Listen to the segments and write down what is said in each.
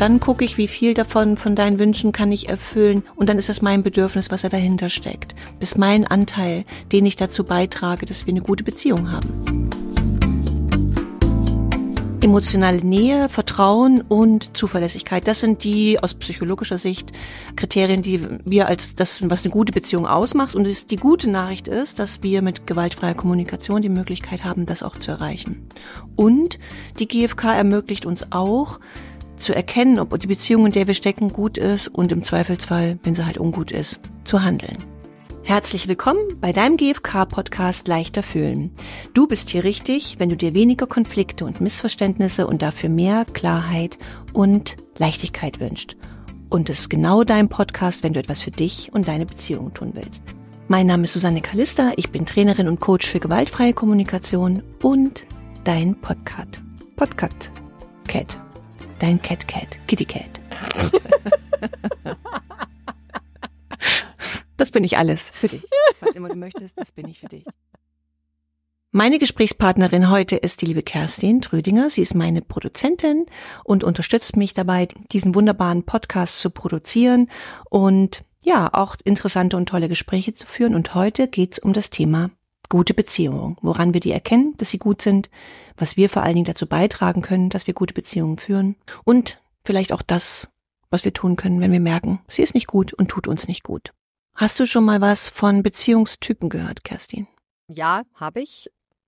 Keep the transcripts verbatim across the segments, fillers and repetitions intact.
dann gucke ich, wie viel davon von deinen Wünschen kann ich erfüllen und dann ist es mein Bedürfnis, was da dahinter steckt. Das ist mein Anteil, den ich dazu beitrage, dass wir eine gute Beziehung haben. Emotionale Nähe, Vertrauen und Zuverlässigkeit, das sind die aus psychologischer Sicht Kriterien, die wir als das, was eine gute Beziehung ausmacht. Und die gute Nachricht ist, dass wir mit gewaltfreier Kommunikation die Möglichkeit haben, das auch zu erreichen. Und die G F K ermöglicht uns auch, zu erkennen, ob die Beziehung, in der wir stecken, gut ist und im Zweifelsfall, wenn sie halt ungut ist, zu handeln. Herzlich willkommen bei deinem G F K-Podcast Leichter fühlen. Du bist hier richtig, wenn du dir weniger Konflikte und Missverständnisse und dafür mehr Klarheit und Leichtigkeit wünschst. Und es ist genau dein Podcast, wenn du etwas für dich und deine Beziehung tun willst. Mein Name ist Susanne Kalista, ich bin Trainerin und Coach für gewaltfreie Kommunikation und dein Podcast. Podcast. Cat. Dein Cat Cat. Kitty Cat. Das bin ich alles für dich. Was immer du möchtest, das bin ich für dich. Meine Gesprächspartnerin heute ist die liebe Kerstin Trödinger. Sie ist meine Produzentin und unterstützt mich dabei, diesen wunderbaren Podcast zu produzieren und ja, auch interessante und tolle Gespräche zu führen. Und heute geht's um das Thema gute Beziehungen. Woran wir die erkennen, dass sie gut sind, was wir vor allen Dingen dazu beitragen können, dass wir gute Beziehungen führen und vielleicht auch das, was wir tun können, wenn wir merken, sie ist nicht gut und tut uns nicht gut. Hast du schon mal was von Beziehungstypen gehört, Kerstin? Ja, habe ich.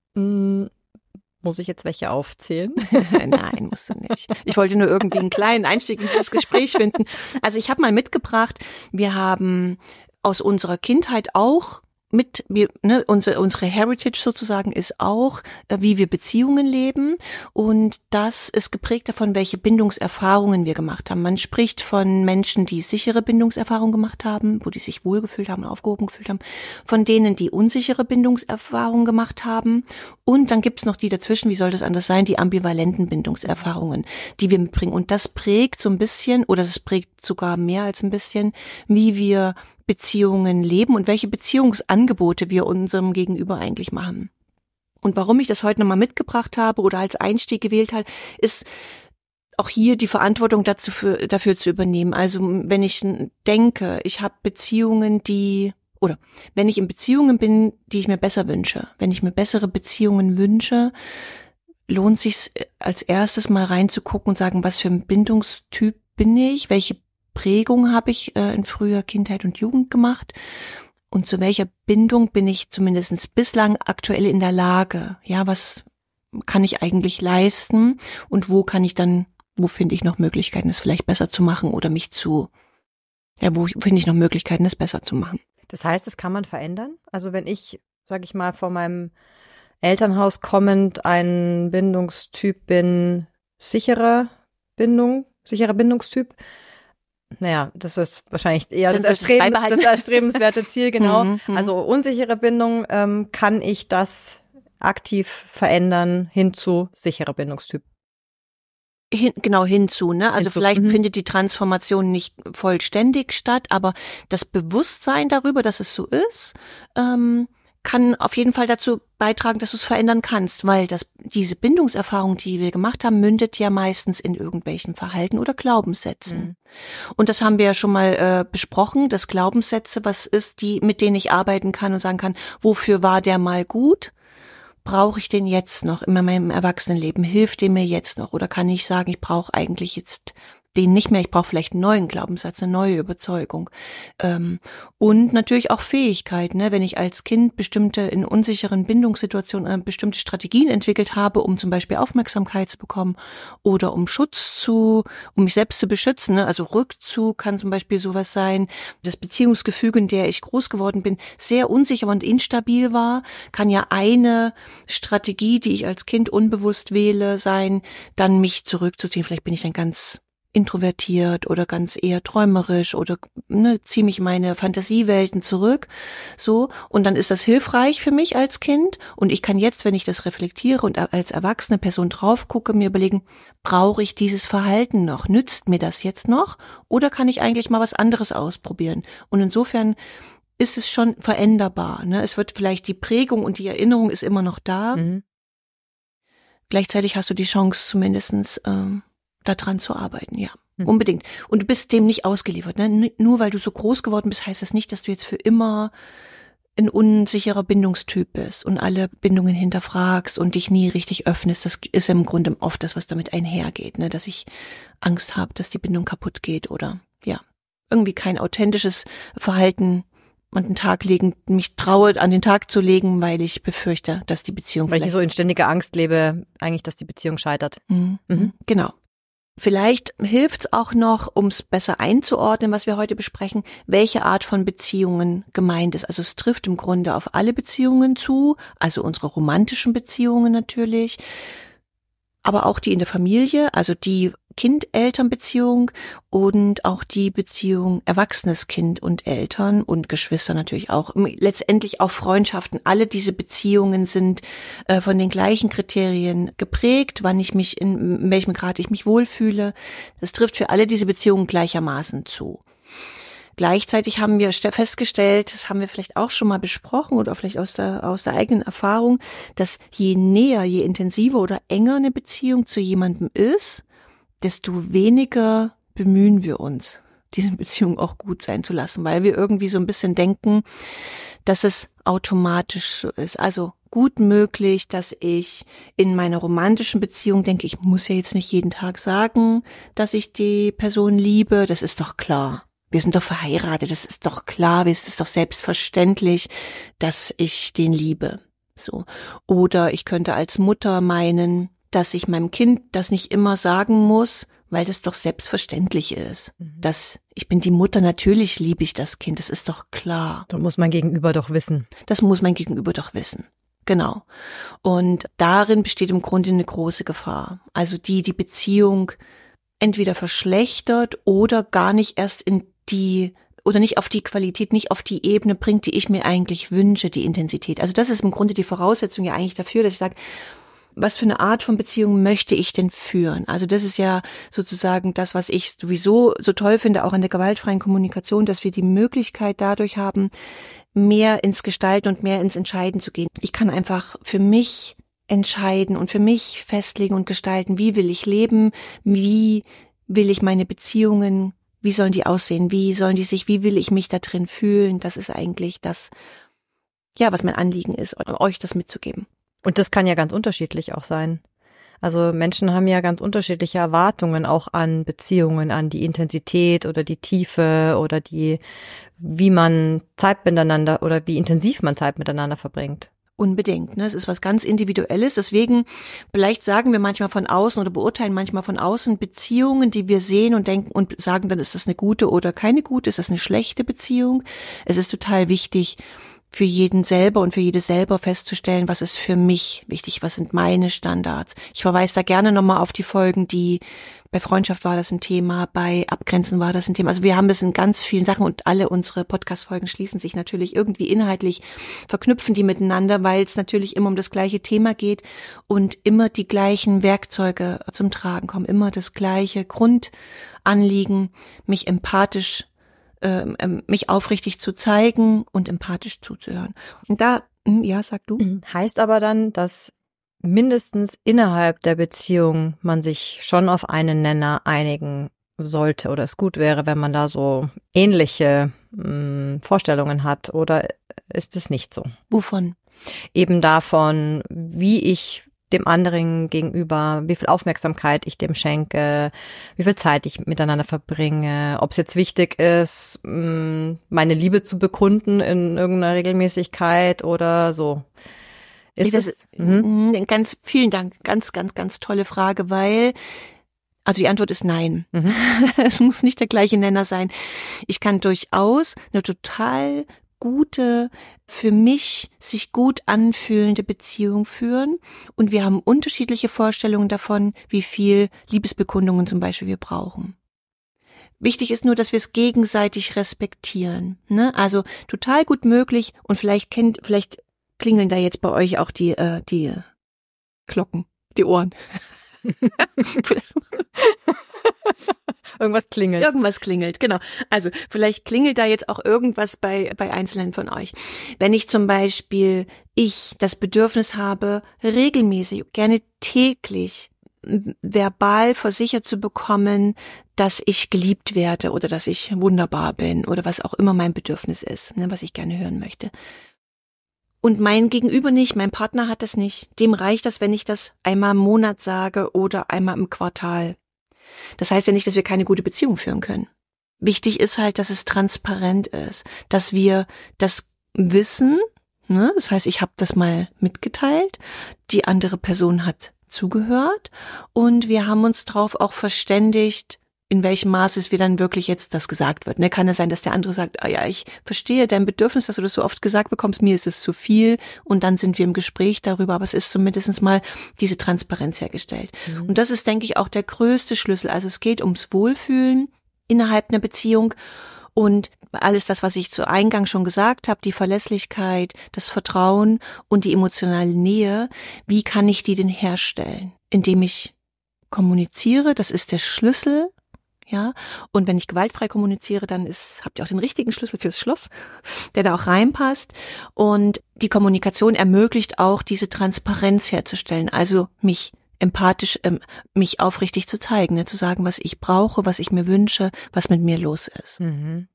Hm, muss ich jetzt welche aufzählen? Nein, musst du nicht. Ich wollte nur irgendwie einen kleinen Einstieg in dieses Gespräch finden. Also ich habe mal mitgebracht, wir haben aus unserer Kindheit auch mit, wir, ne, unsere, unsere Heritage sozusagen ist auch, äh, wie wir Beziehungen leben und das ist geprägt davon, welche Bindungserfahrungen wir gemacht haben. Man spricht von Menschen, die sichere Bindungserfahrungen gemacht haben, wo die sich wohlgefühlt haben, aufgehoben gefühlt haben, von denen, die unsichere Bindungserfahrungen gemacht haben und dann gibt's noch die dazwischen, wie soll das anders sein, die ambivalenten Bindungserfahrungen, die wir mitbringen und das prägt so ein bisschen oder das prägt sogar mehr als ein bisschen, wie wir Beziehungen leben und welche Beziehungsangebote wir unserem Gegenüber eigentlich machen. Und warum ich das heute nochmal mitgebracht habe oder als Einstieg gewählt habe, ist auch hier die Verantwortung dazu für, dafür zu übernehmen. Also wenn ich denke, ich habe Beziehungen, die, oder wenn ich in Beziehungen bin, die ich mir besser wünsche, wenn ich mir bessere Beziehungen wünsche, lohnt sich als erstes mal reinzugucken und sagen, was für ein Bindungstyp bin ich, welche Prägung habe ich äh, in früher Kindheit und Jugend gemacht und zu welcher Bindung bin ich zumindest bislang aktuell in der Lage? Ja, was kann ich eigentlich leisten und wo kann ich dann, wo finde ich noch Möglichkeiten, es vielleicht besser zu machen oder mich zu, ja, wo finde ich noch Möglichkeiten, es besser zu machen? Das heißt, das kann man verändern? Also wenn ich, sage ich mal, von meinem Elternhaus kommend ein Bindungstyp bin, sichere Bindung, sicherer Bindungstyp, naja, das ist wahrscheinlich eher das, das, Erstreben, das erstrebenswerte Ziel, genau. Mhm, also unsichere Bindung, ähm, kann ich das aktiv verändern hin zu sicherer Bindungstyp? Hin, genau hinzu, ne? Also hinzu. Vielleicht mhm. findet die Transformation nicht vollständig statt, aber das Bewusstsein darüber, dass es so ist, ähm, kann auf jeden Fall dazu beitragen, dass du es verändern kannst, weil das diese Bindungserfahrung, die wir gemacht haben, mündet ja meistens in irgendwelchen Verhalten oder Glaubenssätzen. Mhm. Und das haben wir ja schon mal äh, besprochen, dass Glaubenssätze, was ist, die mit denen ich arbeiten kann und sagen kann, wofür war der mal gut? Brauche ich den jetzt noch in meinem Erwachsenenleben? Hilft der mir jetzt noch? Oder kann ich sagen, ich brauche eigentlich jetzt den nicht mehr, ich brauche vielleicht einen neuen Glaubenssatz, eine neue Überzeugung. Ähm, und natürlich auch Fähigkeiten, ne? Wenn ich als Kind bestimmte in unsicheren Bindungssituationen äh, bestimmte Strategien entwickelt habe, um zum Beispiel Aufmerksamkeit zu bekommen oder um Schutz zu, um mich selbst zu beschützen, ne? Also Rückzug kann zum Beispiel sowas sein. Das Beziehungsgefüge, in der ich groß geworden bin, sehr unsicher und instabil war, kann ja eine Strategie, die ich als Kind unbewusst wähle, sein, dann mich zurückzuziehen. Vielleicht bin ich dann ganz introvertiert oder ganz eher träumerisch oder ne, ziehe mich meine Fantasiewelten zurück, so, und dann ist das hilfreich für mich als Kind und ich kann jetzt, wenn ich das reflektiere und als erwachsene Person drauf gucke, mir überlegen, brauche ich dieses Verhalten noch, nützt mir das jetzt noch oder kann ich eigentlich mal was anderes ausprobieren? Und insofern ist es schon veränderbar, ne? Es wird vielleicht die Prägung und die Erinnerung ist immer noch da. Mhm. Gleichzeitig hast du die Chance zumindestens ähm, daran zu arbeiten, ja. Mhm. Unbedingt. Und du bist dem nicht ausgeliefert. Ne? Nur weil du so groß geworden bist, heißt das nicht, dass du jetzt für immer ein unsicherer Bindungstyp bist und alle Bindungen hinterfragst und dich nie richtig öffnest. Das ist im Grunde oft das, was damit einhergeht, ne? Dass ich Angst habe, dass die Bindung kaputt geht oder ja, irgendwie kein authentisches Verhalten an den Tag legen, mich traue, an den Tag zu legen, weil ich befürchte, dass die Beziehung Weil ich so in ständiger Angst lebe, eigentlich, dass die Beziehung scheitert. Mhm. Mhm. Genau. Vielleicht hilft's auch noch, um es besser einzuordnen, was wir heute besprechen, welche Art von Beziehungen gemeint ist. Also es trifft im Grunde auf alle Beziehungen zu, also unsere romantischen Beziehungen natürlich, aber auch die in der Familie, also die Kind-Eltern-Beziehung und auch die Beziehung erwachsenes Kind und Eltern und Geschwister natürlich auch. Letztendlich auch Freundschaften. Alle diese Beziehungen sind äh, von den gleichen Kriterien geprägt, wann ich mich, in, in welchem Grad ich mich wohlfühle. Das trifft für alle diese Beziehungen gleichermaßen zu. Gleichzeitig haben wir festgestellt, das haben wir vielleicht auch schon mal besprochen oder vielleicht aus der, aus der eigenen Erfahrung, dass je näher, je intensiver oder enger eine Beziehung zu jemandem ist, desto weniger bemühen wir uns, diese Beziehung auch gut sein zu lassen, weil wir irgendwie so ein bisschen denken, dass es automatisch so ist. Also gut möglich, dass ich in meiner romantischen Beziehung denke, ich muss ja jetzt nicht jeden Tag sagen, dass ich die Person liebe, das ist doch klar. Wir sind doch verheiratet, das ist doch klar, es ist doch selbstverständlich, dass ich den liebe. So. Oder ich könnte als Mutter meinen, dass ich meinem Kind das nicht immer sagen muss, weil das doch selbstverständlich ist. Mhm. Dass ich bin die Mutter, natürlich liebe ich das Kind, das ist doch klar. Das muss mein Gegenüber doch wissen. Das muss mein Gegenüber doch wissen. Genau. Und darin besteht im Grunde eine große Gefahr. Also die die Beziehung entweder verschlechtert oder gar nicht erst in die oder nicht auf die Qualität, nicht auf die Ebene bringt, die ich mir eigentlich wünsche, die Intensität. Also das ist im Grunde die Voraussetzung ja eigentlich dafür, dass ich sage, was für eine Art von Beziehung möchte ich denn führen? Also das ist ja sozusagen das, was ich sowieso so toll finde, auch an der gewaltfreien Kommunikation, dass wir die Möglichkeit dadurch haben, mehr ins Gestalten und mehr ins Entscheiden zu gehen. Ich kann einfach für mich entscheiden und für mich festlegen und gestalten, wie will ich leben, wie will ich meine Beziehungen, wie sollen die aussehen, wie sollen die sich, wie will ich mich da drin fühlen? Das ist eigentlich das, ja, was mein Anliegen ist, euch das mitzugeben. Und das kann ja ganz unterschiedlich auch sein. Also Menschen haben ja ganz unterschiedliche Erwartungen auch an Beziehungen, an die Intensität oder die Tiefe oder die, wie man Zeit miteinander oder wie intensiv man Zeit miteinander verbringt. Unbedingt, ne? Es ist was ganz Individuelles. Deswegen, vielleicht sagen wir manchmal von außen oder beurteilen manchmal von außen Beziehungen, die wir sehen und denken und sagen, dann ist das eine gute oder keine gute, ist das eine schlechte Beziehung. Es ist total wichtig, für jeden selber und für jede selber festzustellen, was ist für mich wichtig, was sind meine Standards. Ich verweise da gerne nochmal auf die Folgen, die bei Freundschaft war das ein Thema, bei Abgrenzen war das ein Thema. Also wir haben das in ganz vielen Sachen und alle unsere Podcast-Folgen schließen sich natürlich irgendwie inhaltlich, verknüpfen die miteinander, weil es natürlich immer um das gleiche Thema geht und immer die gleichen Werkzeuge zum Tragen kommen, immer das gleiche Grundanliegen, mich empathisch mich aufrichtig zu zeigen und empathisch zuzuhören. Und da, ja, sag du. Heißt aber dann, dass mindestens innerhalb der Beziehung man sich schon auf einen Nenner einigen sollte oder es gut wäre, wenn man da so ähnliche mh, Vorstellungen hat, oder ist es nicht so? Wovon? Eben davon, wie ich dem anderen gegenüber, wie viel Aufmerksamkeit ich dem schenke, wie viel Zeit ich miteinander verbringe, ob es jetzt wichtig ist, meine Liebe zu bekunden in irgendeiner Regelmäßigkeit oder so. Ist das, es, mhm. Ganz vielen Dank, ganz, ganz, ganz tolle Frage, weil, also die Antwort ist nein. Mhm. Es muss nicht der gleiche Nenner sein. Ich kann durchaus eine total gute, für mich sich gut anfühlende Beziehung führen und wir haben unterschiedliche Vorstellungen davon, wie viel Liebesbekundungen zum Beispiel wir brauchen. Wichtig ist nur, dass wir es gegenseitig respektieren, ne? Also total gut möglich und vielleicht kennt, vielleicht klingeln da jetzt bei euch auch die äh, die Glocken, die Ohren. Irgendwas klingelt. Irgendwas klingelt, genau. Also vielleicht klingelt da jetzt auch irgendwas bei bei Einzelnen von euch. Wenn ich zum Beispiel, ich das Bedürfnis habe, regelmäßig, gerne täglich verbal versichert zu bekommen, dass ich geliebt werde oder dass ich wunderbar bin oder was auch immer mein Bedürfnis ist, ne, was ich gerne hören möchte. Und mein Gegenüber nicht, mein Partner hat das nicht. Dem reicht das, wenn ich das einmal im Monat sage oder einmal im Quartal. Das heißt ja nicht, dass wir keine gute Beziehung führen können. Wichtig ist halt, dass es transparent ist, dass wir das wissen, ne? Das heißt, ich habe das mal mitgeteilt, die andere Person hat zugehört und wir haben uns drauf auch verständigt, in welchem Maße es wir dann wirklich jetzt das gesagt wird. Ne, kann es sein, dass der andere sagt, ah ja, ich verstehe dein Bedürfnis, dass du das so oft gesagt bekommst, mir ist es zu viel und dann sind wir im Gespräch darüber, aber es ist zumindest mal diese Transparenz hergestellt. Mhm. Und das ist, denke ich, auch der größte Schlüssel. Also es geht ums Wohlfühlen innerhalb einer Beziehung und alles das, was ich zu Eingang schon gesagt habe, die Verlässlichkeit, das Vertrauen und die emotionale Nähe, wie kann ich die denn herstellen? Indem ich kommuniziere, das ist der Schlüssel. Ja, und wenn ich gewaltfrei kommuniziere, dann ist, habt ihr auch den richtigen Schlüssel fürs Schloss, der da auch reinpasst. Und die Kommunikation ermöglicht auch, diese Transparenz herzustellen, also mich empathisch, ähm, mich aufrichtig zu zeigen, ne, zu sagen, was ich brauche, was ich mir wünsche, was mit mir los ist. Mhm.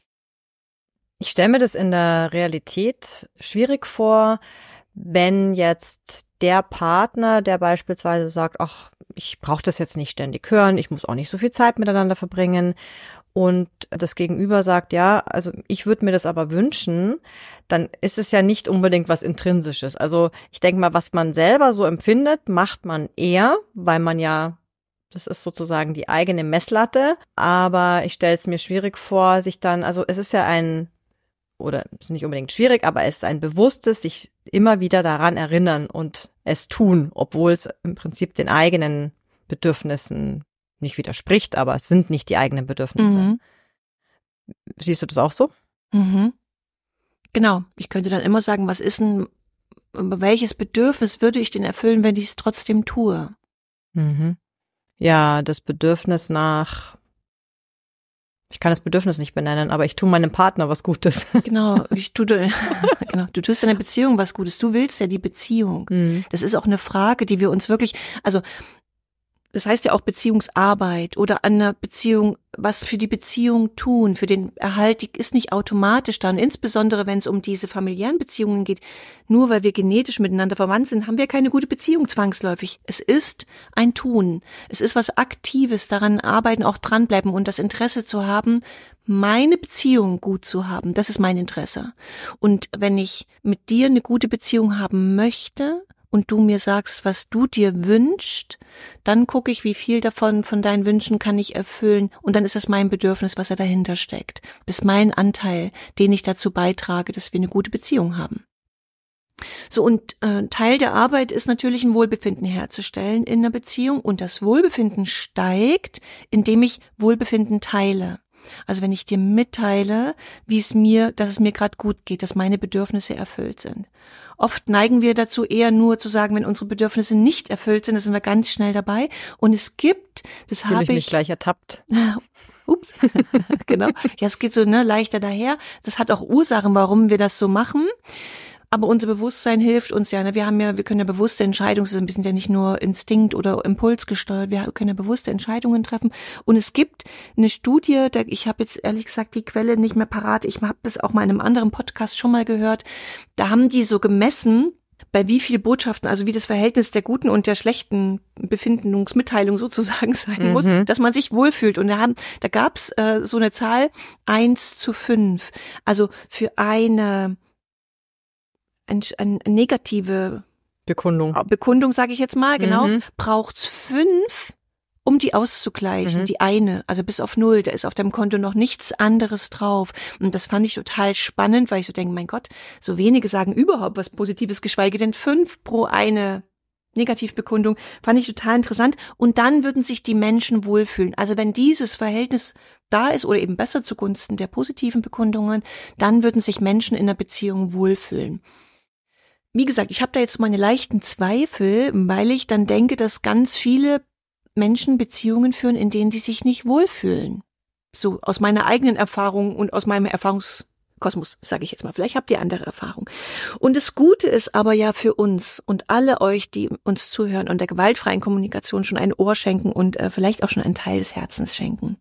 Ich stelle mir das in der Realität schwierig vor, wenn jetzt der Partner, der beispielsweise sagt, ach, ich brauche das jetzt nicht ständig hören, ich muss auch nicht so viel Zeit miteinander verbringen und das Gegenüber sagt, ja, also ich würde mir das aber wünschen, dann ist es ja nicht unbedingt was Intrinsisches. Also ich denke mal, was man selber so empfindet, macht man eher, weil man ja, das ist sozusagen die eigene Messlatte, aber ich stelle es mir schwierig vor, sich dann, also es ist ja ein, oder nicht unbedingt schwierig, aber es ist ein bewusstes, sich immer wieder daran erinnern und es tun, obwohl es im Prinzip den eigenen Bedürfnissen nicht widerspricht, aber es sind nicht die eigenen Bedürfnisse. Mhm. Siehst du das auch so? Mhm. Genau. Ich könnte dann immer sagen, was ist denn, welches Bedürfnis würde ich denn erfüllen, wenn ich es trotzdem tue? Mhm. Ja, das Bedürfnis nach, ich kann das Bedürfnis nicht benennen, aber ich tue meinem Partner was Gutes. Genau, ich tue, genau, du tust deiner Beziehung was Gutes. Du willst ja die Beziehung. Mhm. Das ist auch eine Frage, die wir uns wirklich, also das heißt ja auch Beziehungsarbeit oder an einer Beziehung, was für die Beziehung tun, für den Erhalt, die ist nicht automatisch da. Und insbesondere, wenn es um diese familiären Beziehungen geht, nur weil wir genetisch miteinander verwandt sind, haben wir keine gute Beziehung zwangsläufig. Es ist ein Tun. Es ist was Aktives, daran arbeiten, auch dranbleiben und das Interesse zu haben, meine Beziehung gut zu haben. Das ist mein Interesse. Und wenn ich mit dir eine gute Beziehung haben möchte, und du mir sagst, was du dir wünschst, dann gucke ich, wie viel davon von deinen Wünschen kann ich erfüllen und dann ist das mein Bedürfnis, was da dahinter steckt. Das ist mein Anteil, den ich dazu beitrage, dass wir eine gute Beziehung haben. So, und äh, Teil der Arbeit ist natürlich ein Wohlbefinden herzustellen in einer Beziehung und das Wohlbefinden steigt, indem ich Wohlbefinden teile. Also wenn ich dir mitteile, wie es mir, dass es mir gerade gut geht, dass meine Bedürfnisse erfüllt sind. Oft neigen wir dazu eher nur zu sagen, wenn unsere Bedürfnisse nicht erfüllt sind, dann sind wir ganz schnell dabei. Und es gibt, das habe ich... mich gleich ertappt. Ups, genau. Ja, es geht so ne leichter daher. Das hat auch Ursachen, warum wir das so machen. Aber unser Bewusstsein hilft uns ja. Ne? Wir haben ja, wir können ja bewusste Entscheidungen, wir sind ja nicht nur Instinkt oder Impuls gesteuert, wir können ja bewusste Entscheidungen treffen. Und es gibt eine Studie, da, ich habe jetzt ehrlich gesagt die Quelle nicht mehr parat, ich habe das auch mal in einem anderen Podcast schon mal gehört, da haben die so gemessen, bei wie viel Botschaften, also wie das Verhältnis der guten und der schlechten Befindungsmitteilung sozusagen sein mhm. muss, dass man sich wohlfühlt. Und da haben, da gab's äh, so eine Zahl eins zu fünf. Also für eine Eine, eine negative Bekundung, Bekundung sage ich jetzt mal, genau, mhm. braucht's fünf, um die auszugleichen, mhm. die eine, also bis auf null, da ist auf deinem Konto noch nichts anderes drauf. Und das fand ich total spannend, weil ich so denke, mein Gott, so wenige sagen überhaupt was Positives, geschweige denn fünf pro eine Negativbekundung, fand ich total interessant. Und dann würden sich die Menschen wohlfühlen. Also wenn dieses Verhältnis da ist oder eben besser zugunsten der positiven Bekundungen, dann würden sich Menschen in einer Beziehung wohlfühlen. Wie gesagt, ich habe da jetzt meine leichten Zweifel, weil ich dann denke, dass ganz viele Menschen Beziehungen führen, in denen die sich nicht wohlfühlen. So aus meiner eigenen Erfahrung und aus meinem Erfahrungsschatz Kosmos, sage ich jetzt mal. Vielleicht habt ihr andere Erfahrungen. Und das Gute ist aber ja für uns und alle euch, die uns zuhören und der gewaltfreien Kommunikation schon ein Ohr schenken und äh, vielleicht auch schon einen Teil des Herzens schenken.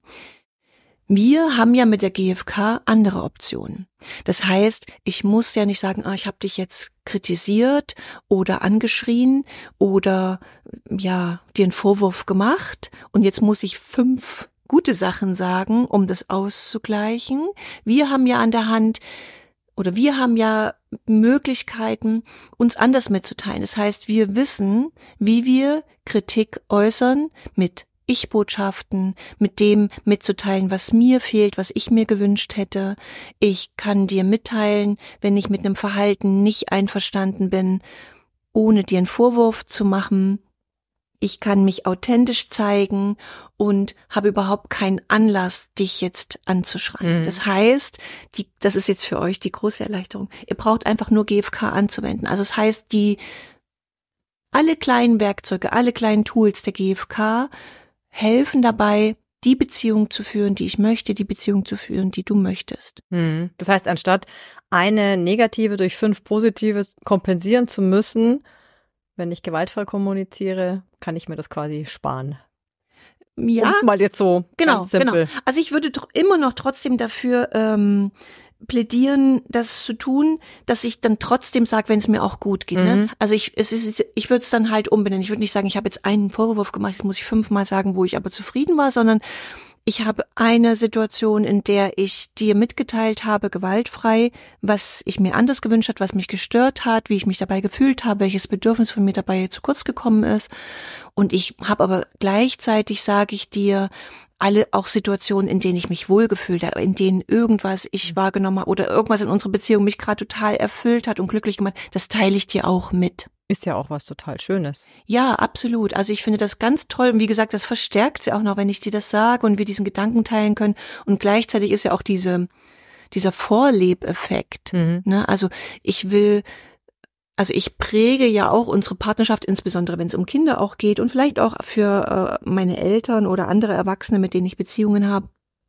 Wir haben ja mit der G F K andere Optionen. Das heißt, ich muss ja nicht sagen, ah, ich habe dich jetzt kritisiert oder angeschrien oder ja dir einen Vorwurf gemacht und jetzt muss ich fünf gute Sachen sagen, um das auszugleichen. Wir haben ja an der Hand oder wir haben ja Möglichkeiten, uns anders mitzuteilen. Das heißt, wir wissen, wie wir Kritik äußern mit Ich-Botschaften, mit dem mitzuteilen, was mir fehlt, was ich mir gewünscht hätte. Ich kann dir mitteilen, wenn ich mit einem Verhalten nicht einverstanden bin, ohne dir einen Vorwurf zu machen. Ich kann mich authentisch zeigen und habe überhaupt keinen Anlass, dich jetzt anzuschreien. Mhm. Das heißt, die, das ist jetzt für euch die große Erleichterung. Ihr braucht einfach nur G F K anzuwenden. Also das heißt, die alle kleinen Werkzeuge, alle kleinen Tools der G F K helfen dabei, die Beziehung zu führen, die ich möchte, die Beziehung zu führen, die du möchtest. Mhm. Das heißt, anstatt eine negative durch fünf positive kompensieren zu müssen, wenn ich gewaltvoll kommuniziere, kann ich mir das quasi sparen. Ja, um's mal jetzt so genau, ganz simpel. Genau. Also ich würde tr- immer noch trotzdem dafür ähm, plädieren, das zu tun, dass ich dann trotzdem sage, wenn es mir auch gut geht. Mhm. Ne? Also ich es ist, ich würde es dann halt umbenennen. Ich würde nicht sagen, ich habe jetzt einen Vorwurf gemacht, jetzt muss ich fünfmal sagen, wo ich aber zufrieden war, sondern ich habe eine Situation, in der ich dir mitgeteilt habe, gewaltfrei, was ich mir anders gewünscht hat, was mich gestört hat, wie ich mich dabei gefühlt habe, welches Bedürfnis von mir dabei zu kurz gekommen ist. Und ich habe aber gleichzeitig, sage ich dir, alle auch Situationen, in denen ich mich wohlgefühlt habe, in denen irgendwas ich wahrgenommen habe oder irgendwas in unserer Beziehung mich gerade total erfüllt hat und glücklich gemacht, das teile ich dir auch mit. Ist ja auch was total Schönes. Ja, absolut. Also ich finde das ganz toll. Und wie gesagt, das verstärkt sie auch noch, wenn ich dir das sage und wir diesen Gedanken teilen können. Und gleichzeitig ist ja auch diese, dieser Vorlebeffekt. Mhm. Ne? Also ich will, also ich präge ja auch unsere Partnerschaft, insbesondere wenn es um Kinder auch geht und vielleicht auch für äh, meine Eltern oder andere Erwachsene, mit denen ich Beziehungen habe.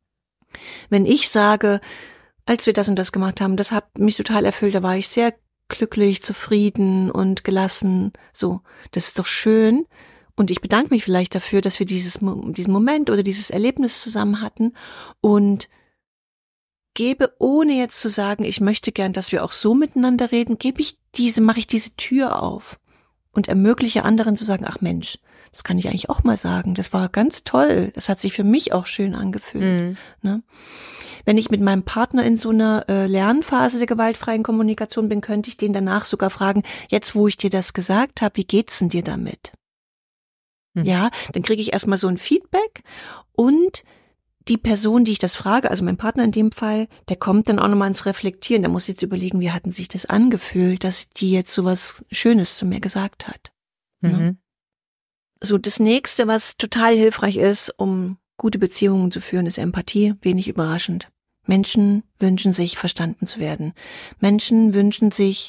Wenn ich sage, als wir das und das gemacht haben, das hat mich total erfüllt, da war ich sehr glücklich, zufrieden und gelassen, so, das ist doch schön und ich bedanke mich vielleicht dafür, dass wir dieses diesen Moment oder dieses Erlebnis zusammen hatten und gebe, ohne jetzt zu sagen, ich möchte gern, dass wir auch so miteinander reden, gebe ich diese, mache ich diese Tür auf und ermögliche anderen zu sagen, ach Mensch, das kann ich eigentlich auch mal sagen, das war ganz toll, das hat sich für mich auch schön angefühlt, mhm. ne? Wenn ich mit meinem Partner in so einer äh, Lernphase der gewaltfreien Kommunikation bin, könnte ich den danach sogar fragen, jetzt wo ich dir das gesagt habe, wie geht's denn dir damit? Mhm. Ja, dann kriege ich erstmal so ein Feedback und die Person, die ich das frage, also mein Partner in dem Fall, der kommt dann auch nochmal ins Reflektieren, der muss jetzt überlegen, wie hatten sich das angefühlt, dass die jetzt so was Schönes zu mir gesagt hat. Mhm. Ja? So, das nächste, was total hilfreich ist, um gute Beziehungen zu führen, ist Empathie, wenig überraschend. Menschen wünschen sich, verstanden zu werden. Menschen wünschen sich,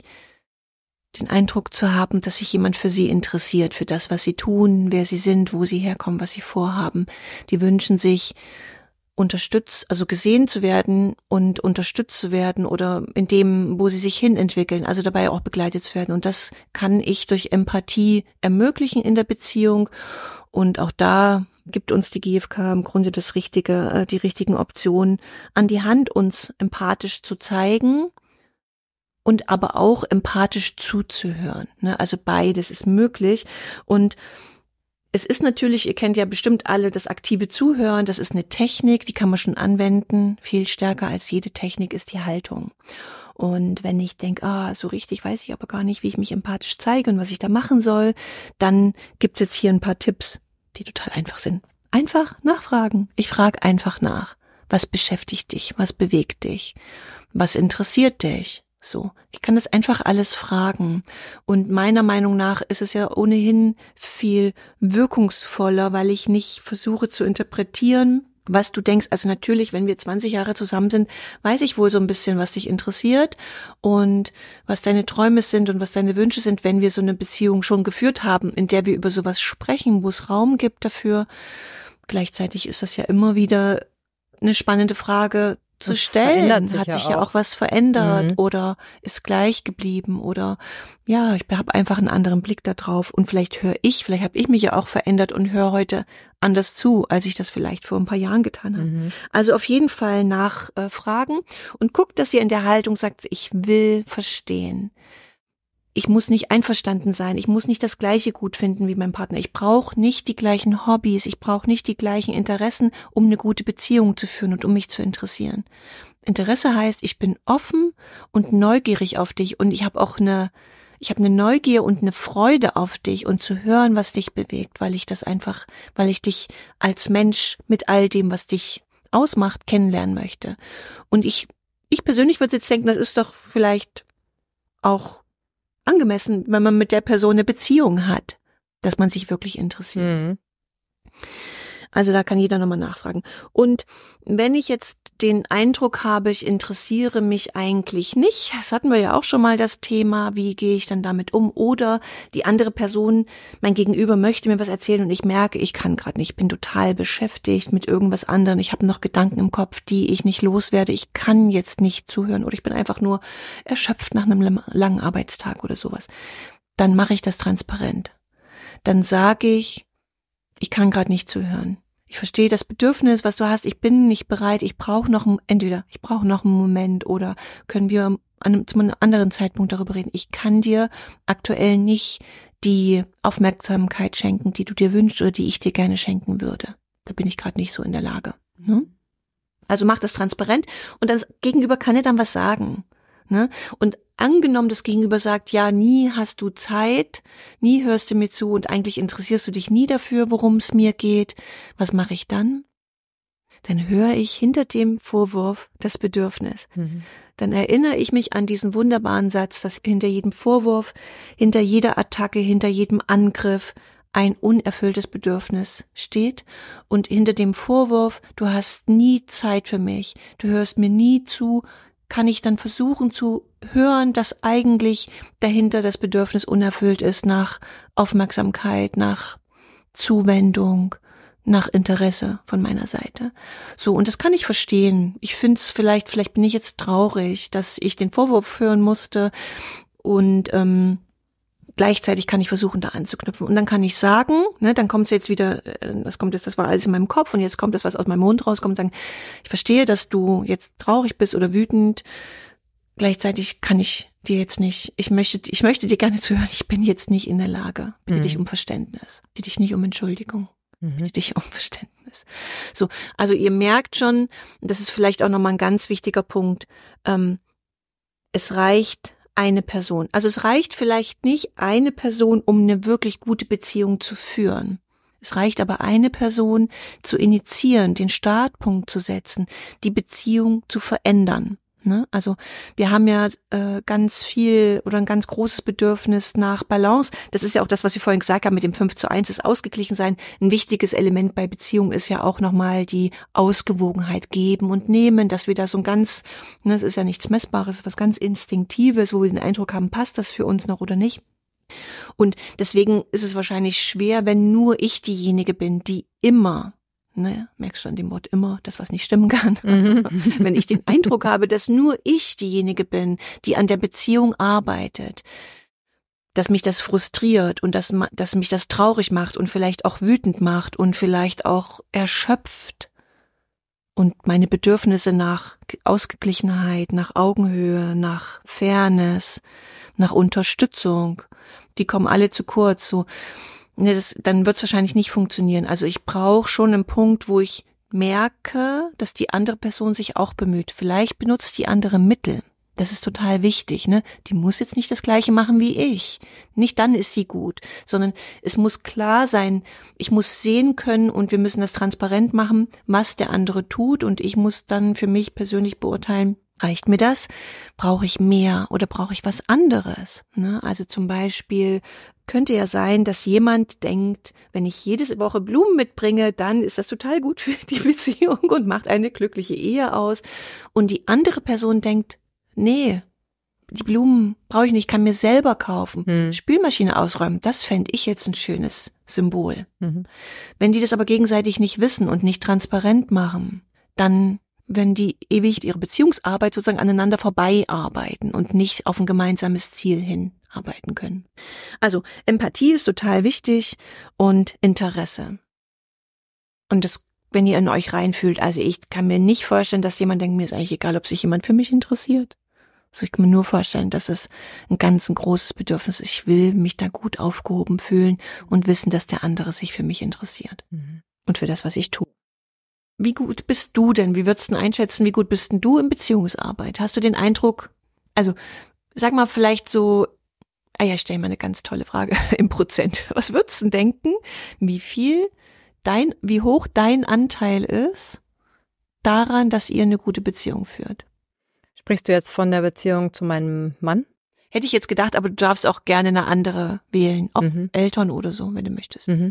den Eindruck zu haben, dass sich jemand für sie interessiert, für das, was sie tun, wer sie sind, wo sie herkommen, was sie vorhaben. Die wünschen sich, unterstützt, also gesehen zu werden und unterstützt zu werden oder in dem, wo sie sich hin entwickeln, also dabei auch begleitet zu werden. Und das kann ich durch Empathie ermöglichen in der Beziehung. Und auch da gibt uns die G F K im Grunde das richtige, die richtigen Optionen an die Hand, uns empathisch zu zeigen und aber auch empathisch zuzuhören. Also beides ist möglich. Und es ist natürlich, ihr kennt ja bestimmt alle das aktive Zuhören, das ist eine Technik, die kann man schon anwenden. Viel stärker als jede Technik ist die Haltung. Und wenn ich denke, ah, so richtig weiß ich aber gar nicht, wie ich mich empathisch zeige und was ich da machen soll, dann gibt's jetzt hier ein paar Tipps, die total einfach sind. Einfach nachfragen. Ich frage einfach nach. Was beschäftigt dich? Was bewegt dich? Was interessiert dich? So, ich kann das einfach alles fragen. Und meiner Meinung nach ist es ja ohnehin viel wirkungsvoller, weil ich nicht versuche zu interpretieren, was du denkst. Also natürlich, wenn wir zwanzig Jahre zusammen sind, weiß ich wohl so ein bisschen, was dich interessiert und was deine Träume sind und was deine Wünsche sind, wenn wir so eine Beziehung schon geführt haben, in der wir über sowas sprechen, wo es Raum gibt dafür. Gleichzeitig ist das ja immer wieder eine spannende Frage, zu das stellen. Sich hat sich ja auch. auch was verändert mhm. oder ist gleich geblieben oder ja, ich habe einfach einen anderen Blick da drauf und vielleicht höre ich, vielleicht habe ich mich ja auch verändert und höre heute anders zu, als ich das vielleicht vor ein paar Jahren getan habe. Mhm. Also auf jeden Fall nachfragen äh, und guckt, dass ihr in der Haltung sagt, ich will verstehen. Ich muss nicht einverstanden sein, ich muss nicht das Gleiche gut finden wie mein Partner. Ich brauche nicht die gleichen Hobbys, ich brauche nicht die gleichen Interessen, um eine gute Beziehung zu führen und um mich zu interessieren. Interesse heißt, ich bin offen und neugierig auf dich und ich habe auch eine, ich habe eine Neugier und eine Freude auf dich und zu hören, was dich bewegt, weil ich das einfach, weil ich dich als Mensch mit all dem, was dich ausmacht, kennenlernen möchte. Und ich, ich persönlich würde jetzt denken, das ist doch vielleicht auch angemessen, wenn man mit der Person eine Beziehung hat, dass man sich wirklich interessiert. Mhm. Also da kann jeder nochmal nachfragen. Und wenn ich jetzt den Eindruck habe, ich interessiere mich eigentlich nicht, das hatten wir ja auch schon mal das Thema, wie gehe ich dann damit um? Oder die andere Person, mein Gegenüber möchte mir was erzählen und ich merke, ich kann gerade nicht, ich bin total beschäftigt mit irgendwas anderem, ich habe noch Gedanken im Kopf, die ich nicht loswerde, ich kann jetzt nicht zuhören oder ich bin einfach nur erschöpft nach einem langen Arbeitstag oder sowas. Dann mache ich das transparent. Dann sage ich, ich kann gerade nicht zuhören. Ich verstehe das Bedürfnis, was du hast. Ich bin nicht bereit. Ich brauche noch, entweder ich brauche noch einen Moment oder können wir an einem, zu einem anderen Zeitpunkt darüber reden. Ich kann dir aktuell nicht die Aufmerksamkeit schenken, die du dir wünschst oder die ich dir gerne schenken würde. Da bin ich gerade nicht so in der Lage. Ne? Also mach das transparent und das Gegenüber kann dir dann was sagen. Ne? Und angenommen, das Gegenüber sagt, ja, nie hast du Zeit, nie hörst du mir zu und eigentlich interessierst du dich nie dafür, worum es mir geht. Was mache ich dann? Dann höre ich hinter dem Vorwurf das Bedürfnis. Mhm. Dann erinnere ich mich an diesen wunderbaren Satz, dass hinter jedem Vorwurf, hinter jeder Attacke, hinter jedem Angriff ein unerfülltes Bedürfnis steht und hinter dem Vorwurf, du hast nie Zeit für mich, du hörst mir nie zu, kann ich dann versuchen zu hören, dass eigentlich dahinter das Bedürfnis unerfüllt ist nach Aufmerksamkeit, nach Zuwendung, nach Interesse von meiner Seite. So, und das kann ich verstehen. Ich finde es vielleicht, vielleicht bin ich jetzt traurig, dass ich den Vorwurf hören musste und ähm, gleichzeitig kann ich versuchen, da anzuknüpfen. Und dann kann ich sagen, ne, dann kommt es jetzt wieder, das kommt jetzt, das war alles in meinem Kopf und jetzt kommt das, was aus meinem Mund rauskommt, und sagen, ich verstehe, dass du jetzt traurig bist oder wütend. Gleichzeitig kann ich dir jetzt nicht, ich möchte, ich möchte dir gerne zuhören, ich bin jetzt nicht in der Lage. Bitte mhm. dich um Verständnis. Bitte dich nicht um Entschuldigung. Mhm. Bitte dich um Verständnis. So, also ihr merkt schon, das ist vielleicht auch nochmal ein ganz wichtiger Punkt, ähm, es reicht eine Person. Also es reicht vielleicht nicht eine Person, um eine wirklich gute Beziehung zu führen. Es reicht aber eine Person zu initiieren, den Startpunkt zu setzen, die Beziehung zu verändern. Ne? Also wir haben ja äh, ganz viel oder ein ganz großes Bedürfnis nach Balance. Das ist ja auch das, was wir vorhin gesagt haben mit dem fünf zu eins, das Ausgeglichensein. Ein wichtiges Element bei Beziehung ist ja auch nochmal die Ausgewogenheit geben und nehmen, dass wir da so ein ganz, ne, es ist ja nichts Messbares, was ganz Instinktives, wo wir den Eindruck haben, passt das für uns noch oder nicht. Und deswegen ist es wahrscheinlich schwer, wenn nur ich diejenige bin, die immer, ne, merkst du an dem Wort immer, das was nicht stimmen kann. Mhm. Wenn ich den Eindruck habe, dass nur ich diejenige bin, die an der Beziehung arbeitet, dass mich das frustriert und dass, dass mich das traurig macht und vielleicht auch wütend macht und vielleicht auch erschöpft und meine Bedürfnisse nach Ausgeglichenheit, nach Augenhöhe, nach Fairness, nach Unterstützung, die kommen alle zu kurz, so. Ne, das, dann wird es wahrscheinlich nicht funktionieren. Also ich brauche schon einen Punkt, wo ich merke, dass die andere Person sich auch bemüht. Vielleicht benutzt die andere Mittel. Das ist total wichtig, ne? Die muss jetzt nicht das Gleiche machen wie ich. Nicht dann ist sie gut, sondern es muss klar sein, ich muss sehen können und wir müssen das transparent machen, was der andere tut und ich muss dann für mich persönlich beurteilen, reicht mir das? Brauche ich mehr oder brauche ich was anderes? Ne? Also zum Beispiel könnte ja sein, dass jemand denkt, wenn ich jede Woche Blumen mitbringe, dann ist das total gut für die Beziehung und macht eine glückliche Ehe aus. Und die andere Person denkt, nee, die Blumen brauche ich nicht, ich kann mir selber kaufen. Hm. Spülmaschine ausräumen, das fände ich jetzt ein schönes Symbol. Mhm. Wenn die das aber gegenseitig nicht wissen und nicht transparent machen, dann wenn die ewig ihre Beziehungsarbeit sozusagen aneinander vorbei arbeiten und nicht auf ein gemeinsames Ziel hinarbeiten können. Also Empathie ist total wichtig und Interesse. Und das, wenn ihr in euch reinfühlt, also ich kann mir nicht vorstellen, dass jemand denkt, mir ist eigentlich egal, ob sich jemand für mich interessiert. Also ich kann mir nur vorstellen, dass es ein ganz ein großes Bedürfnis ist. Ich will mich da gut aufgehoben fühlen und wissen, dass der andere sich für mich interessiert. Mhm. Und für das, was ich tue. Wie gut bist du denn? Wie würdest du denn einschätzen, wie gut bist denn du in Beziehungsarbeit? Hast du den Eindruck, also sag mal vielleicht so, ah ja, ich stell mal eine ganz tolle Frage im Prozent. Was würdest du denn denken, wie viel dein, wie hoch dein Anteil ist daran, dass ihr eine gute Beziehung führt? Sprichst du jetzt von der Beziehung zu meinem Mann? Hätte ich jetzt gedacht, aber du darfst auch gerne eine andere wählen, ob mhm. Eltern oder so, wenn du möchtest. Mhm.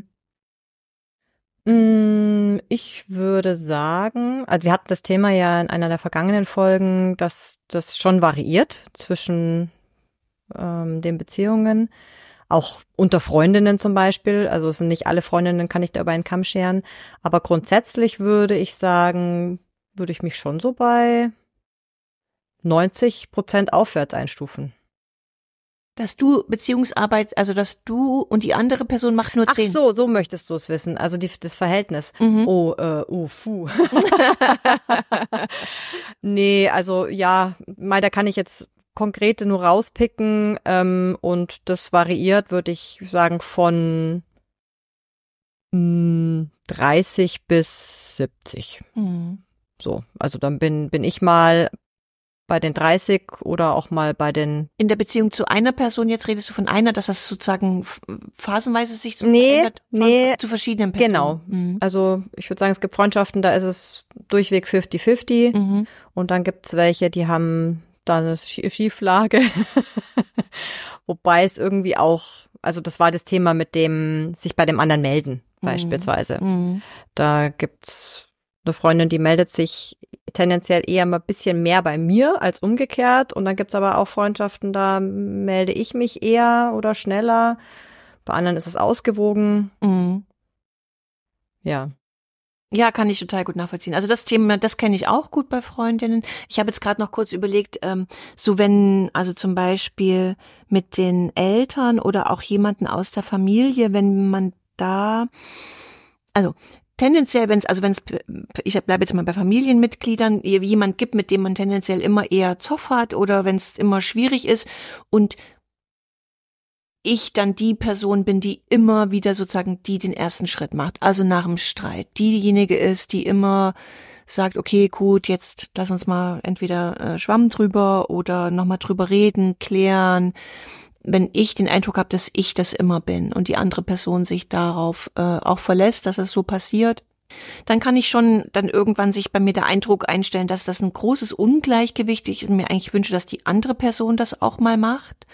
Ich würde sagen, also wir hatten das Thema ja in einer der vergangenen Folgen, dass das schon variiert zwischen ähm, den Beziehungen, auch unter Freundinnen zum Beispiel, also es sind nicht alle Freundinnen, kann ich da über einen Kamm scheren, aber grundsätzlich würde ich sagen, würde ich mich schon so bei neunzig Prozent aufwärts einstufen. Dass du Beziehungsarbeit, also dass du und die andere Person macht nur zehn. Ach so, so möchtest du es wissen. Also die, das Verhältnis. Mhm. Oh, äh, oh, puh. Nee, also ja, mal, da kann ich jetzt konkrete nur rauspicken ähm, und das variiert, würde ich sagen, von mh, dreißig bis siebzig. Mhm. So, also dann bin bin ich mal bei den dreißig oder auch mal bei den... In der Beziehung zu einer Person, jetzt redest du von einer, dass das sozusagen phasenweise sich so nee, verändert nee, zu verschiedenen Personen. Genau. Mhm. Also ich würde sagen, es gibt Freundschaften, da ist es durchweg fifty fifty mhm. und dann gibt's welche, die haben da eine Schieflage. Wobei es irgendwie auch, also das war das Thema mit dem sich bei dem anderen melden mhm. beispielsweise. Mhm. Da gibt's eine Freundin, die meldet sich tendenziell eher mal ein bisschen mehr bei mir als umgekehrt. Und dann gibt's aber auch Freundschaften, da melde ich mich eher oder schneller. Bei anderen ist es ausgewogen. Mhm. Ja. Ja, kann ich total gut nachvollziehen. Also das Thema, das kenne ich auch gut bei Freundinnen. Ich habe jetzt gerade noch kurz überlegt, ähm, so wenn, also zum Beispiel mit den Eltern oder auch jemanden aus der Familie, wenn man da, also tendenziell, wenn es, also wenn es, ich bleibe jetzt mal bei Familienmitgliedern, jemand gibt, mit dem man tendenziell immer eher Zoff hat oder wenn es immer schwierig ist und ich dann die Person bin, die immer wieder sozusagen die den ersten Schritt macht, also nach dem Streit, die diejenige ist, die immer sagt, okay, gut, jetzt lass uns mal entweder äh, Schwamm drüber oder nochmal drüber reden, klären. Wenn ich den Eindruck habe, dass ich das immer bin und die andere Person sich darauf äh, auch verlässt, dass es so passiert, dann kann ich schon dann irgendwann sich bei mir der Eindruck einstellen, dass das ein großes Ungleichgewicht ist und mir eigentlich wünsche, dass die andere Person das auch mal macht.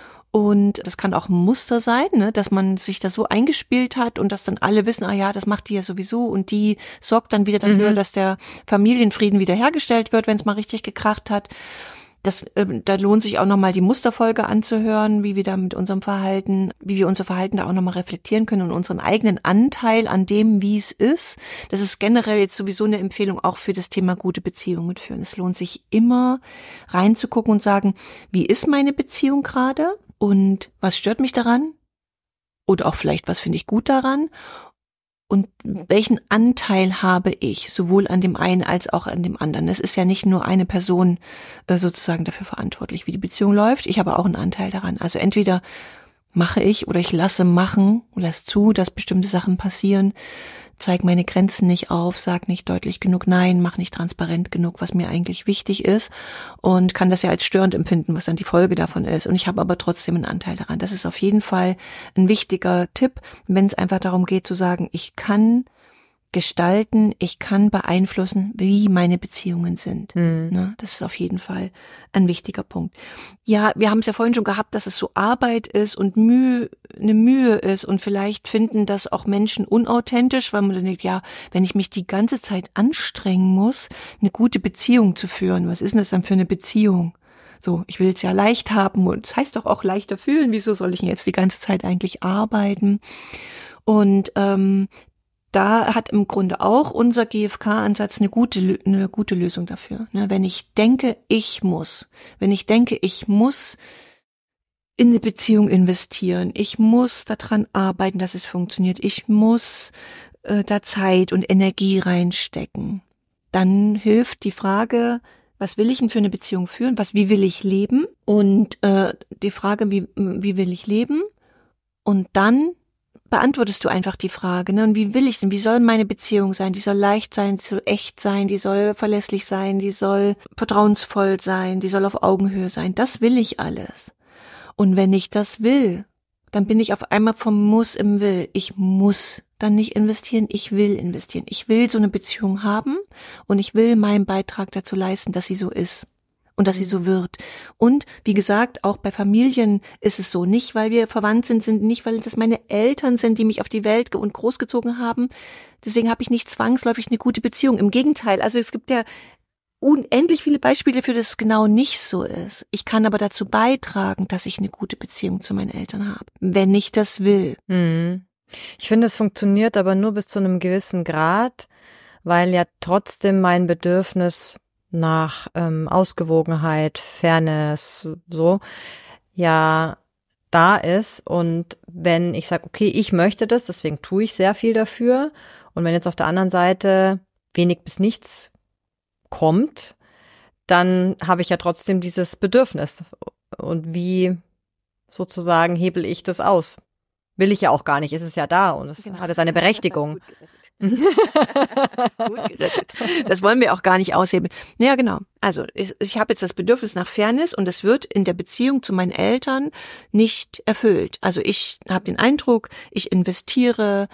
Und das kann auch ein Muster sein, ne, dass man sich das so eingespielt hat und dass dann alle wissen, ah ja, das macht die ja sowieso und die sorgt dann wieder dafür, mhm. dass der Familienfrieden wiederhergestellt wird, wenn es mal richtig gekracht hat. Das, äh, da lohnt sich auch nochmal die Musterfolge anzuhören, wie wir da mit unserem Verhalten, wie wir unser Verhalten da auch nochmal reflektieren können und unseren eigenen Anteil an dem, wie es ist. Das ist generell jetzt sowieso eine Empfehlung auch für das Thema gute Beziehungen führen. Es lohnt sich immer reinzugucken und sagen, wie ist meine Beziehung gerade und was stört mich daran? Oder auch vielleicht, was finde ich gut daran? Und welchen Anteil habe ich, sowohl an dem einen als auch an dem anderen? Es ist ja nicht nur eine Person äh, sozusagen dafür verantwortlich, wie die Beziehung läuft. Ich habe auch einen Anteil daran. Also entweder mache ich oder ich lasse machen, lasse zu, dass bestimmte Sachen passieren, zeige meine Grenzen nicht auf, sag nicht deutlich genug Nein, mach nicht transparent genug, was mir eigentlich wichtig ist und kann das ja als störend empfinden, was dann die Folge davon ist. Und ich habe aber trotzdem einen Anteil daran. Das ist auf jeden Fall ein wichtiger Tipp, wenn es einfach darum geht zu sagen, ich kann gestalten, ich kann beeinflussen, wie meine Beziehungen sind. Mhm. Ne, das ist auf jeden Fall ein wichtiger Punkt. Ja, wir haben es ja vorhin schon gehabt, dass es so Arbeit ist und Mühe, eine Mühe ist und vielleicht finden das auch Menschen unauthentisch, weil man dann denkt, ja, wenn ich mich die ganze Zeit anstrengen muss, eine gute Beziehung zu führen, was ist denn das dann für eine Beziehung? So, ich will es ja leicht haben und das heißt doch auch leichter fühlen. Wieso soll ich denn jetzt die ganze Zeit eigentlich arbeiten? Und ähm, da hat im Grunde auch unser G F K-Ansatz eine gute, eine gute Lösung dafür. Ne? Wenn ich denke, ich muss, wenn ich denke, ich muss in eine Beziehung investieren, ich muss daran arbeiten, dass es funktioniert, ich muss äh, da Zeit und Energie reinstecken, dann hilft die Frage, was will ich denn für eine Beziehung führen, was, wie will ich leben? Und äh, die Frage, wie, wie will ich leben? Und dann beantwortest du einfach die Frage, ne? Und wie will ich denn, wie soll meine Beziehung sein? Die soll leicht sein, die soll echt sein, die soll verlässlich sein, die soll vertrauensvoll sein, die soll auf Augenhöhe sein. Das will ich alles. Und wenn ich das will, dann bin ich auf einmal vom Muss im Will. Ich muss dann nicht investieren, ich will investieren. Ich will so eine Beziehung haben und ich will meinen Beitrag dazu leisten, dass sie so ist. Und dass sie so wird. Und wie gesagt, auch bei Familien ist es so. Nicht, weil wir verwandt sind, sind nicht, weil das meine Eltern sind, die mich auf die Welt und großgezogen haben. Deswegen habe ich nicht zwangsläufig eine gute Beziehung. Im Gegenteil. Also es gibt ja unendlich viele Beispiele für, dass es genau nicht so ist. Ich kann aber dazu beitragen, dass ich eine gute Beziehung zu meinen Eltern habe, wenn ich das will. Mhm. Ich finde, es funktioniert aber nur bis zu einem gewissen Grad, weil ja trotzdem mein Bedürfnis nach ähm, Ausgewogenheit, Fairness, so, ja, da ist. Und wenn ich sage, okay, ich möchte das, deswegen tue ich sehr viel dafür. Und wenn jetzt auf der anderen Seite wenig bis nichts kommt, dann habe ich ja trotzdem dieses Bedürfnis. Und wie sozusagen hebel ich das aus? Will ich ja auch gar nicht, es ist ja da und es genau. hat seine Berechtigung. Gut gerettet. Das wollen wir auch gar nicht aushebeln. Ja, genau. Also ich, ich habe jetzt das Bedürfnis nach Fairness und es wird in der Beziehung zu meinen Eltern nicht erfüllt. Also ich habe den Eindruck, ich investiere,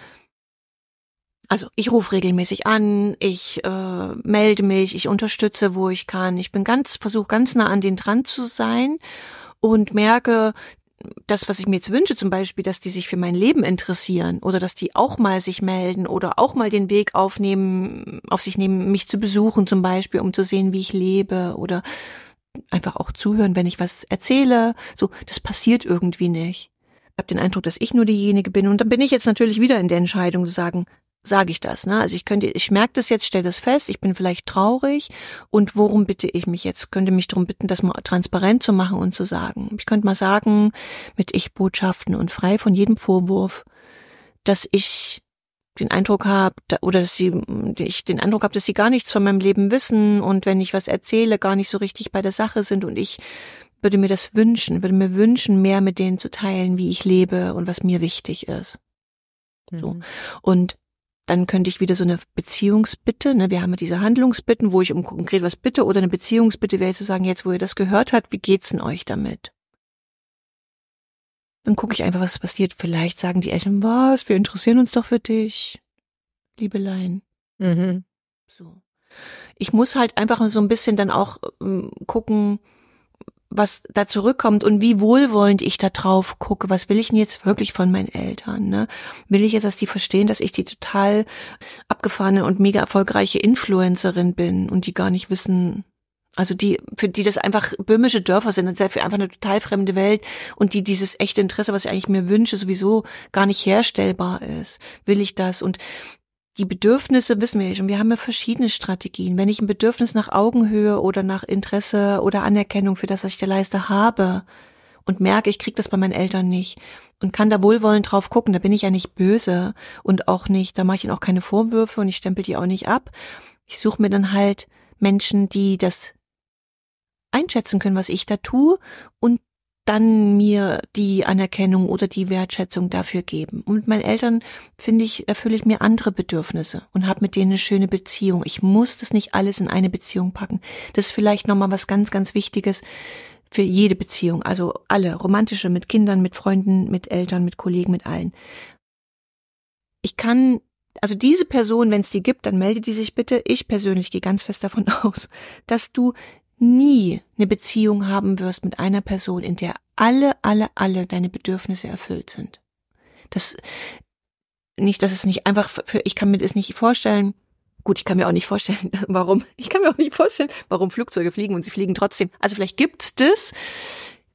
also ich rufe regelmäßig an, ich äh, melde mich, ich unterstütze, wo ich kann. Ich bin ganz, versuche ganz nah an denen dran zu sein und merke, das, was ich mir jetzt wünsche, zum Beispiel, dass die sich für mein Leben interessieren oder dass die auch mal sich melden oder auch mal den Weg aufnehmen, auf sich nehmen, mich zu besuchen zum Beispiel, um zu sehen, wie ich lebe oder einfach auch zuhören, wenn ich was erzähle. So, das passiert irgendwie nicht. Ich habe den Eindruck, dass ich nur diejenige bin und dann bin ich jetzt natürlich wieder in der Entscheidung zu sagen, sage ich das, ne? Also ich könnte, ich merke das jetzt, stelle das fest, ich bin vielleicht traurig und worum bitte ich mich jetzt? Könnte mich darum bitten, das mal transparent zu machen und zu sagen. Ich könnte mal sagen, mit Ich-Botschaften und frei von jedem Vorwurf, dass ich den Eindruck habe, oder dass sie, ich den Eindruck habe, dass sie gar nichts von meinem Leben wissen und wenn ich was erzähle, gar nicht so richtig bei der Sache sind und ich würde mir das wünschen, würde mir wünschen, mehr mit denen zu teilen, wie ich lebe und was mir wichtig ist. So. Mhm. Und dann könnte ich wieder so eine Beziehungsbitte, ne, wir haben ja diese Handlungsbitten, wo ich um konkret was bitte, oder eine Beziehungsbitte wäre zu sagen, jetzt wo ihr das gehört habt, wie geht's denn euch damit? Dann gucke ich einfach, was passiert. Vielleicht sagen die Eltern, was, wir interessieren uns doch für dich, Liebelein. Mhm. So. Ich muss halt einfach so ein bisschen dann auch ähm, gucken, was da zurückkommt und wie wohlwollend ich da drauf gucke. Was will ich denn jetzt wirklich von meinen Eltern? Ne? Will ich jetzt, dass die verstehen, dass ich die total abgefahrene und mega erfolgreiche Influencerin bin und die gar nicht wissen, also die, für die das einfach böhmische Dörfer sind, das ist ja einfach eine total fremde Welt und die dieses echte Interesse, was ich eigentlich mir wünsche, sowieso gar nicht herstellbar ist. Will ich das? Und die Bedürfnisse wissen wir ja schon, wir haben ja verschiedene Strategien. Wenn ich ein Bedürfnis nach Augenhöhe oder nach Interesse oder Anerkennung für das, was ich da leiste, habe und merke, ich kriege das bei meinen Eltern nicht und kann da wohlwollend drauf gucken, da bin ich ja nicht böse und auch nicht, da mache ich ihnen auch keine Vorwürfe und ich stempel die auch nicht ab. Ich suche mir dann halt Menschen, die das einschätzen können, was ich da tue und dann mir die Anerkennung oder die Wertschätzung dafür geben. Und mit meinen Eltern, finde ich, erfülle ich mir andere Bedürfnisse und habe mit denen eine schöne Beziehung. Ich muss das nicht alles in eine Beziehung packen. Das ist vielleicht nochmal was ganz, ganz Wichtiges für jede Beziehung. Also alle, romantische, mit Kindern, mit Freunden, mit Eltern, mit Kollegen, mit allen. Ich kann, also diese Person, wenn es die gibt, dann melde die sich bitte. Ich persönlich gehe ganz fest davon aus, dass du nie eine Beziehung haben wirst mit einer Person, in der alle, alle, alle deine Bedürfnisse erfüllt sind. Das nicht, dass es nicht einfach für, ich kann mir das nicht vorstellen. Gut, ich kann mir auch nicht vorstellen, warum. Ich kann mir auch nicht vorstellen, warum Flugzeuge fliegen und sie fliegen trotzdem. Also vielleicht gibt's das.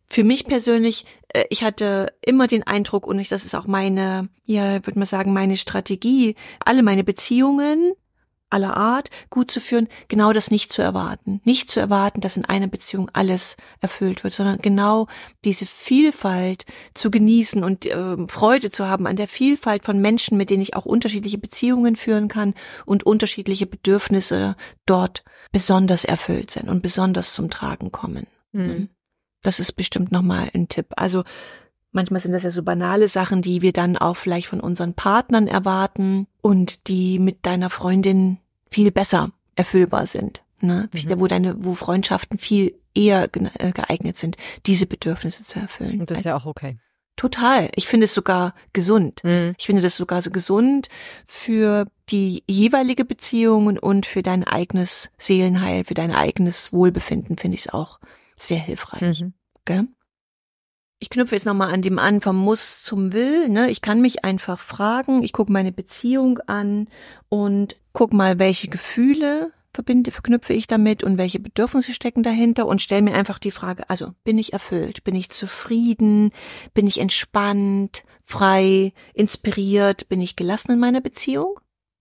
für mich persönlich, ich hatte immer den Eindruck, und das ist auch meine, ja, würde man sagen, meine Strategie, alle meine Beziehungen aller Art gut zu führen, genau das nicht zu erwarten. Nicht zu erwarten, dass in einer Beziehung alles erfüllt wird, sondern genau diese Vielfalt zu genießen und äh, Freude zu haben an der Vielfalt von Menschen, mit denen ich auch unterschiedliche Beziehungen führen kann und unterschiedliche Bedürfnisse dort besonders erfüllt sind und besonders zum Tragen kommen. Mhm. Das ist bestimmt nochmal ein Tipp. Also manchmal sind das ja so banale Sachen, die wir dann auch vielleicht von unseren Partnern erwarten und die mit deiner Freundin viel besser erfüllbar sind. Ne? Mhm. Wo deine, wo Freundschaften viel eher geeignet sind, diese Bedürfnisse zu erfüllen. Und das ist ja auch okay. Total. Ich finde es sogar gesund. Mhm. Ich finde das sogar so gesund für die jeweilige Beziehung und für dein eigenes Seelenheil, für dein eigenes Wohlbefinden finde ich es auch sehr hilfreich. Mhm. Gell? Ich knüpfe jetzt nochmal an dem an, vom Muss zum Will. Ne? Ich kann mich einfach fragen, ich gucke meine Beziehung an und guck mal, welche Gefühle verbinde, verknüpfe ich damit und welche Bedürfnisse stecken dahinter und stelle mir einfach die Frage, also bin ich erfüllt, bin ich zufrieden, bin ich entspannt, frei, inspiriert, bin ich gelassen in meiner Beziehung?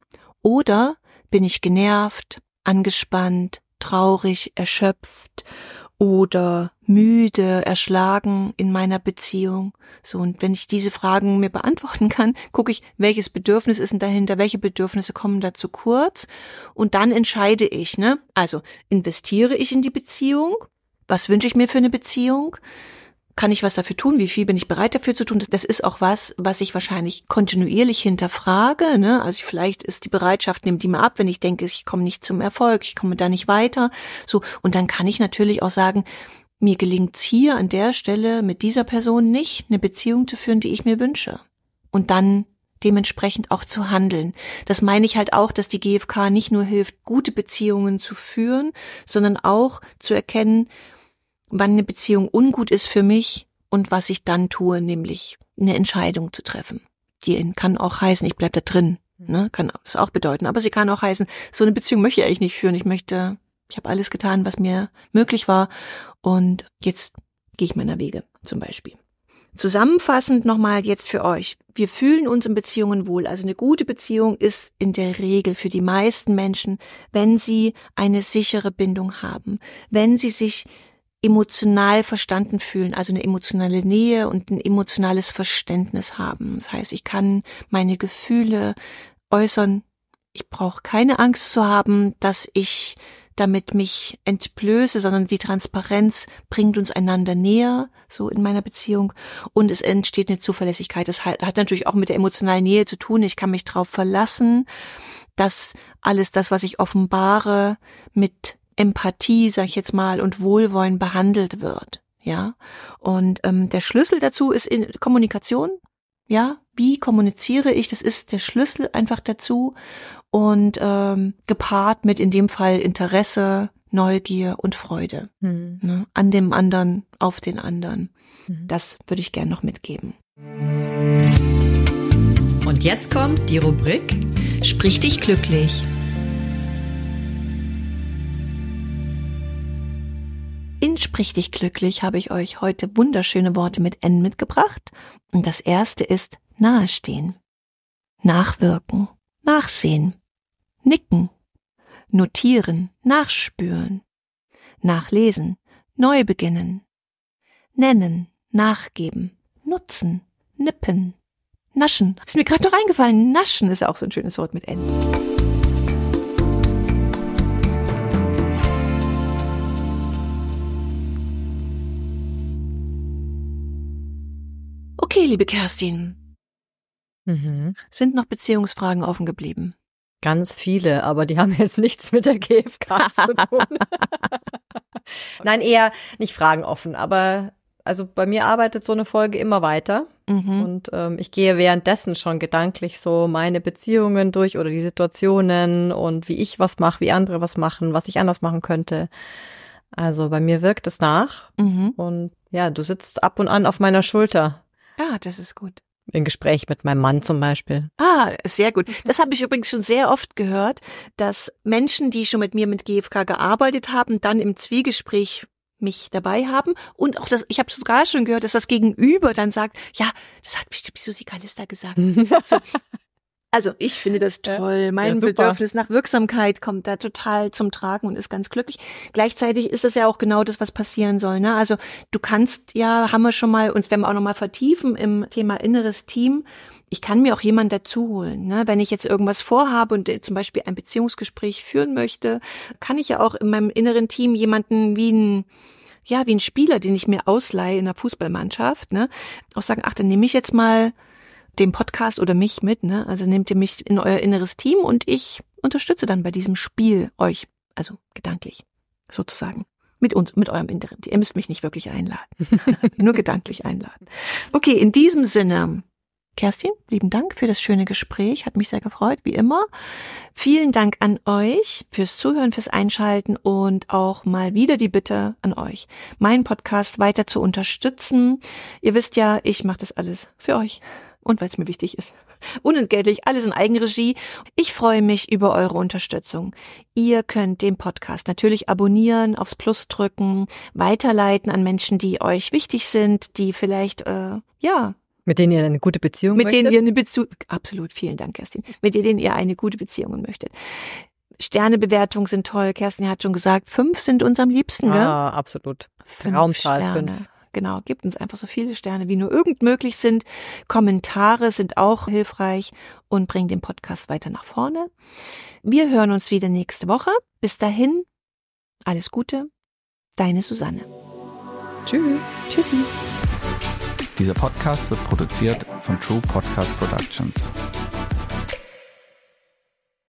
Oder bin ich genervt, angespannt, traurig, erschöpft oder müde, erschlagen in meiner Beziehung? So, und wenn ich diese Fragen mir beantworten kann, gucke ich, welches Bedürfnis ist denn dahinter, welche Bedürfnisse kommen da zu kurz, und dann entscheide ich, ne? Also, investiere ich in die Beziehung? Was wünsche ich mir für eine Beziehung? Kann ich was dafür tun? Wie viel bin ich bereit dafür zu tun? Das ist auch was, was ich wahrscheinlich kontinuierlich hinterfrage, ne? Also vielleicht ist die Bereitschaft, nimmt die mir ab, wenn ich denke, ich komme nicht zum Erfolg, ich komme da nicht weiter. So, und dann kann ich natürlich auch sagen, mir gelingt's hier an der Stelle mit dieser Person nicht, eine Beziehung zu führen, die ich mir wünsche. Und dann dementsprechend auch zu handeln. Das meine ich halt auch, dass die G F K nicht nur hilft, gute Beziehungen zu führen, sondern auch zu erkennen, wann eine Beziehung ungut ist für mich und was ich dann tue, nämlich eine Entscheidung zu treffen. Die kann auch heißen, ich bleib da drin, ne? Kann das auch bedeuten. Aber sie kann auch heißen, so eine Beziehung möchte ich eigentlich nicht führen. Ich möchte, ich habe alles getan, was mir möglich war, und jetzt gehe ich meiner Wege, zum Beispiel. Zusammenfassend nochmal jetzt für euch. Wir fühlen uns in Beziehungen wohl. Also eine gute Beziehung ist in der Regel für die meisten Menschen, wenn sie eine sichere Bindung haben, wenn sie sich emotional verstanden fühlen, also eine emotionale Nähe und ein emotionales Verständnis haben. Das heißt, ich kann meine Gefühle äußern. Ich brauche keine Angst zu haben, dass ich damit mich entblöße, sondern die Transparenz bringt uns einander näher, so in meiner Beziehung, und es entsteht eine Zuverlässigkeit. Das hat, hat natürlich auch mit der emotionalen Nähe zu tun. Ich kann mich drauf verlassen, dass alles das, was ich offenbare, mit Empathie, sag ich jetzt mal, und Wohlwollen behandelt wird, ja. Und ähm, der Schlüssel dazu ist in Kommunikation, ja. Wie kommuniziere ich? Das ist der Schlüssel einfach dazu, und ähm, gepaart mit in dem Fall Interesse, Neugier und Freude, mhm. ne, an dem anderen, auf den anderen. Mhm. Das würde ich gerne noch mitgeben. Und jetzt kommt die Rubrik Sprich dich glücklich. In Sprich dich glücklich habe ich euch heute wunderschöne Worte mit N mitgebracht. Und das erste ist nahestehen, nachwirken, nachsehen, nicken, notieren, nachspüren, nachlesen, neu beginnen, nennen, nachgeben, nutzen, nippen, naschen. Ist mir gerade noch eingefallen, naschen ist auch so ein schönes Wort mit N. Okay, liebe Kerstin, mhm. sind noch Beziehungsfragen offen geblieben? Ganz viele, aber die haben jetzt nichts mit der G F K zu tun. Nein, eher nicht Fragen offen, aber also bei mir arbeitet so eine Folge immer weiter, mhm. und ähm, ich gehe währenddessen schon gedanklich so meine Beziehungen durch oder die Situationen und wie ich was mache, wie andere was machen, was ich anders machen könnte. Also bei mir wirkt es nach, mhm. und ja, du sitzt ab und an auf meiner Schulter. Ah, das ist gut. Im Gespräch mit meinem Mann zum Beispiel. Ah, sehr gut. Das habe ich übrigens schon sehr oft gehört, dass Menschen, die schon mit mir mit G F K gearbeitet haben, dann im Zwiegespräch mich dabei haben und auch das, ich habe sogar schon gehört, dass das Gegenüber dann sagt, ja, das hat bestimmt Susi Calista gesagt. So. Also ich finde das toll. Mein ja, Bedürfnis nach Wirksamkeit kommt da total zum Tragen und ist ganz glücklich. Gleichzeitig ist das ja auch genau das, was passieren soll. Ne? Also du kannst ja, haben wir schon mal, uns werden wir auch noch mal vertiefen im Thema inneres Team. Ich kann mir auch jemanden dazu holen. Ne? Wenn ich jetzt irgendwas vorhabe und zum Beispiel ein Beziehungsgespräch führen möchte, kann ich ja auch in meinem inneren Team jemanden wie ein ja, wie ein Spieler, den ich mir ausleihe in der Fußballmannschaft, ne, auch sagen, ach, dann nehme ich jetzt mal den Podcast oder mich mit, ne, also nehmt ihr mich in euer inneres Team und ich unterstütze dann bei diesem Spiel euch, also gedanklich, sozusagen, mit uns, mit eurem inneren Team. Ihr müsst mich nicht wirklich einladen, nur gedanklich einladen. Okay, in diesem Sinne, Kerstin, lieben Dank für das schöne Gespräch, hat mich sehr gefreut, wie immer. Vielen Dank an euch fürs Zuhören, fürs Einschalten und auch mal wieder die Bitte an euch, meinen Podcast weiter zu unterstützen. Ihr wisst ja, ich mache das alles für euch und weil es mir wichtig ist. Unentgeltlich, alles in Eigenregie. Ich freue mich über eure Unterstützung. Ihr könnt den Podcast natürlich abonnieren, aufs Plus drücken, weiterleiten an Menschen, die euch wichtig sind, die vielleicht, äh, ja, mit denen ihr eine gute Beziehung mit möchtet? Mit denen ihr eine Beziehung, absolut, vielen Dank, Kerstin. Mit denen ihr eine gute Beziehung möchtet. Sternebewertungen sind toll. Kerstin hat schon gesagt, fünf sind uns am liebsten, gell? Ah, absolut. Fünf Raumzahl Sterne. fünf. Genau, gebt uns einfach so viele Sterne, wie nur irgend möglich sind. Kommentare sind auch hilfreich und bringen den Podcast weiter nach vorne. Wir hören uns wieder nächste Woche. Bis dahin, alles Gute. Deine Susanne. Tschüss. Tschüssi. Dieser Podcast wird produziert von True Podcast Productions.